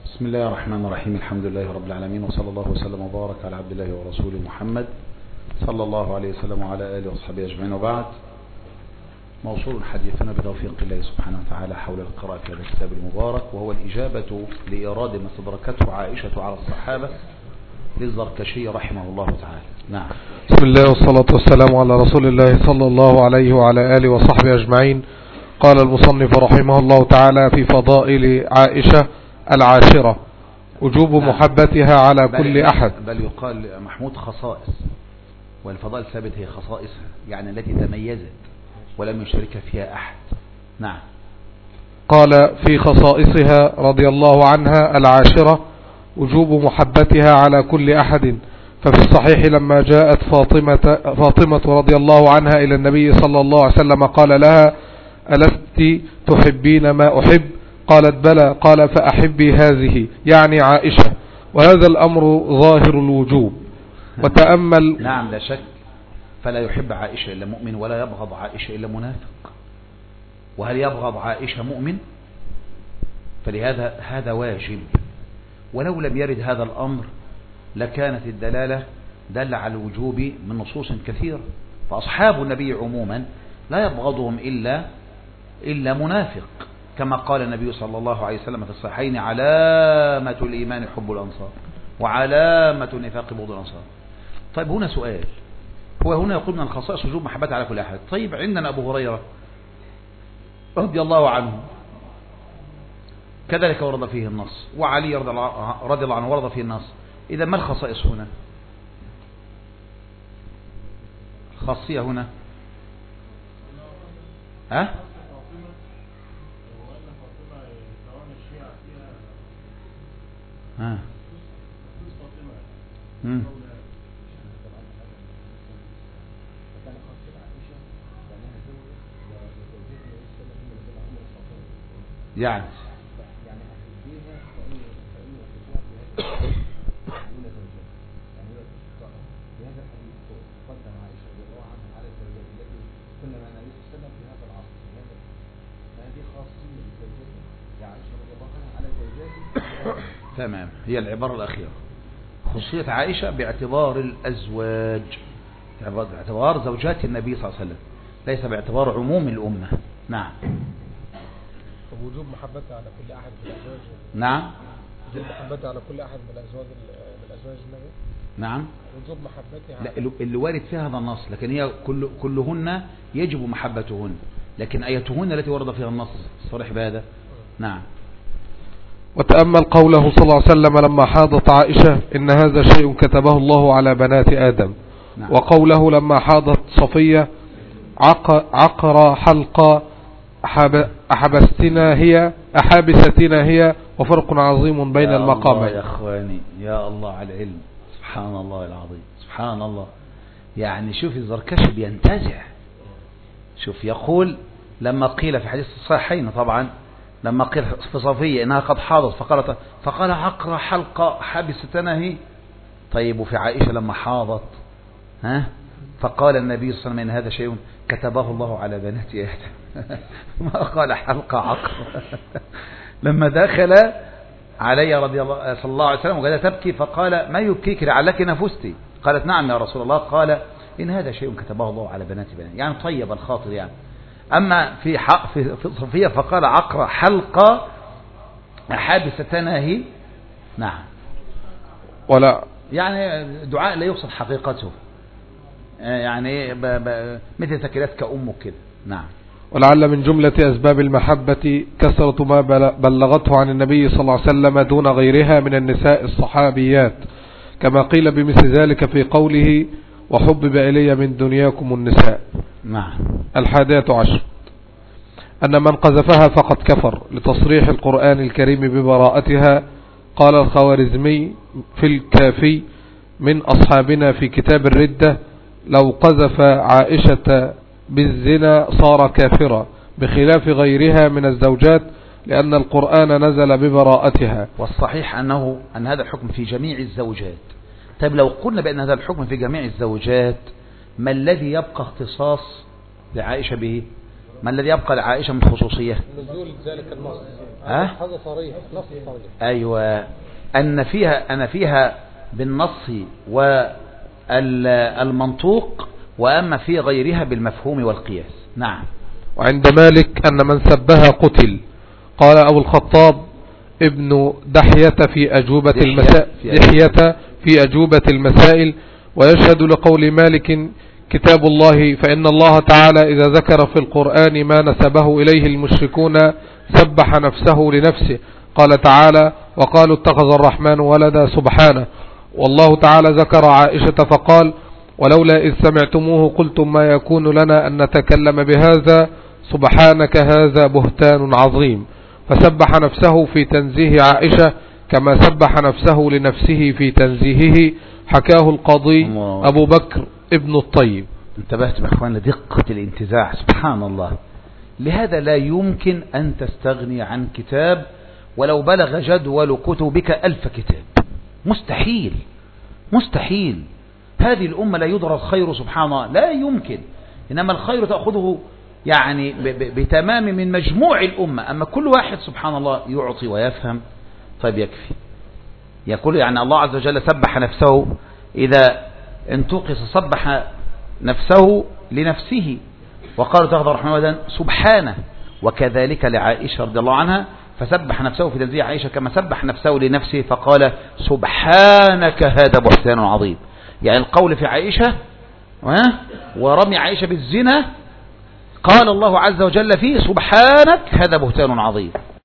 بسم الله الرحمن الرحيم. الحمد لله رب العالمين، وصلى الله وسلم وبارك على عبد الله ورسوله محمد صلى الله عليه وسلم وعلى آله وصحبه أجمعين. وبعد، موصول حديثنا بتوفيق الله سبحانه وتعالى حول القراءة في هذا الكتاب المبارك، وهو الإجابة لإيراد ما استدركته عائشة على الصحابة للزركشي رحمه الله تعالى. نعم. بسم الله والصلاة والسلام على رسول الله صلى الله عليه وعلى آله وصحبه أجمعين. قال المصنف رحمه الله تعالى في فضائل عائشة العاشرة: وجوب محبتها على كل أحد. بل يقال محمود خصائص، والفضائل ثابت هي خصائصها، يعني التي تميزت ولم يشارك فيها أحد. نعم. قال في خصائصها رضي الله عنها العاشرة: وجوب محبتها على كل أحد. ففي الصحيح لما جاءت فاطمة رضي الله عنها إلى النبي صلى الله عليه وسلم قال لها: ألست تحبين ما أحب؟ قالت: بلى. قال: فأحبي هذه، يعني عائشة. وهذا الأمر ظاهر الوجوب. وتأمل. نعم، لا شك. فلا يحب عائشة إلا مؤمن، ولا يبغض عائشة إلا منافق. وهل يبغض عائشة مؤمن؟ فلهذا هذا واجب. ولو لم يرد هذا الأمر لكانت الدلالة دل على الوجوب من نصوص كثيرة. فأصحاب النبي عموما لا يبغضهم إلا منافق، كما قال النبي صلى الله عليه وسلم في الصحيحين: علامة الإيمان حب الأنصار، وعلامة النفاق بغض الأنصار. طيب، هنا سؤال. هو هنا يقول من الخصائص وجوب محبتها على كل أحد. طيب، عندنا أبو هريرة رضي الله عنه كذلك ورد فيه النص، وعلي رضي الله عنه ورد فيه النص. إذا ما الخصائص هنا؟ خاصية هنا ها؟ ها. يعني تمام، هي العبارة الأخيرة. خصوصية عائشة باعتبار الأزواج، باعتبار زوجات النبي صلى الله عليه وسلم، ليس باعتبار عموم الأمة. نعم. وجوب محبتها على كل أحد من الأزواج. نعم. وجوب محبتها على كل أحد من الأزواج النبي. نعم. وجوب محبتها. لا، اللي وارد فيها هذا النص، لكن هي كلهن يجب محبتهن، لكن أيتهن التي ورد فيها النص صريح بهذا. نعم. وتأمل قوله صلى الله عليه وسلم لما حاضت عائشة: إن هذا شيء كتبه الله على بنات آدم. نعم. وقوله لما حاضت صفية: عقر حلقة أحابستنا هي، وفرق عظيم بين المقامين. يا أخواني، يا الله على العلم، سبحان الله العظيم، سبحان الله. يعني شوف الزركشي بينتزع. شوف يقول: لما قيل في حديث الصحيحين طبعا، لما قيل في صفية إنها قد حاضت فقال: عقر حلقة حابستنا هي. طيب، وفي عائشة لما حاضت فقال النبي صلى الله عليه وسلم: إن هذا شيء كتبه الله على بنات آدم. ما قال حلقة عقر. لما دخل علي رضي الله صلى الله عليه وسلم وقالت تبكي، فقال: ما يبكيك لعلك نفستي؟ قالت: نعم يا رسول الله. قال: إن هذا شيء كتبه الله على بنات يعني طيب الخاطر يعني. أما في صفية فقال: عقر حلقة حابستنا هي. نعم. ولا يعني دعاء لا يوصل حقيقته، يعني مثل ثكلتك أمك كده. نعم. ولعل من جملة أسباب المحبة كثرة ما بلغته عن النبي صلى الله عليه وسلم دون غيرها من النساء الصحابيات، كما قيل بمثل ذلك في قوله: وحبب إلي من دنياكم النساء. نعم. 11 أن من قذفها فقد كفر، لتصريح القرآن الكريم ببراءتها. قال الخوارزمي في الكافي: من أصحابنا في كتاب الردة: لو قذف عائشة بالزنا صار كافرا، بخلاف غيرها من الزوجات، لأن القرآن نزل ببراءتها. والصحيح أن هذا الحكم في جميع الزوجات. طيب، لو قلنا بأن هذا الحكم في جميع الزوجات، ما الذي يبقى اختصاص لعائشة به؟ ما الذي يبقى لعائشة من خصوصية؟ نزول ذلك النص. هذا صريح، نص صريح. أيوة، أن فيها بالنص والمنطوق، وأما في غيرها بالمفهوم والقياس. نعم. وعند مالك أن من سبها قتل. قال أبو الخطاب ابن دحية في أجوبة المسائل ويشهد لقول مالك كتاب الله، فإن الله تعالى إذا ذكر في القرآن ما نسبه إليه المشركون سبح نفسه لنفسه. قال تعالى وقالوا اتخذ الرحمن ولدا سبحانه. والله تعالى ذكر عائشة فقال ولولا إذ سمعتموه قلتم ما يكون لنا أن نتكلم بهذا سبحانك هذا بهتان عظيم. فسبح نفسه في تنزيه عائشة كما سبح نفسه لنفسه في تنزيهه. حكاه القاضي أبو بكر ابن الطيب. انتبهت بأخوان لدقة الانتزاع، سبحان الله. لهذا لا يمكن أن تستغني عن كتاب ولو بلغ جدول كتبك 1000 كتاب، مستحيل مستحيل. هذه الأمة لا يدرى الخير سبحان الله، لا يمكن. إنما الخير تأخذه يعني بتمام من مجموع الأمة. أما كل واحد سبحان الله يعطي ويفهم، طيب يكفي. يقول يعني الله عز وجل سبح نفسه، إذا انتقص سبح نفسه لنفسه. وقالوا اتخذ الرحمن ولدا سبحانه. وكذلك لعائشة رضي الله عنها، فسبح نفسه في تنزيه عائشة كما سبح نفسه لنفسه فقال سبحانك هذا بهتان عظيم. يعني القول في عائشة ورمي عائشة بالزنا قال الله عز وجل فيه سبحانك هذا بهتان عظيم.